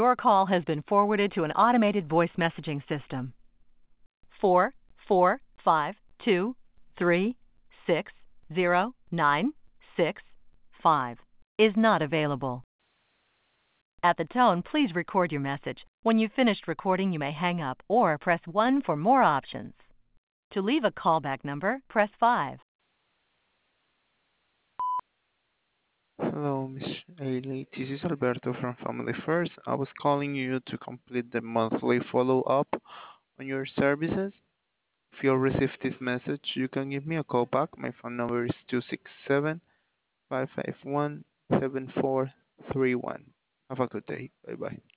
Your call has been forwarded to an automated voice messaging system. 44523609665 is not available. At the tone, please record your message. When you've finished recording, you may hang up or press 1 for more options. To leave a callback number, press 5. Hello, Miss Ailey. This is Alberto from Family First. I was calling you to complete the monthly follow-up on your services. If you receive this message, you can give me a call back. My phone number is 267-551-7431. Have a good day. Bye-bye.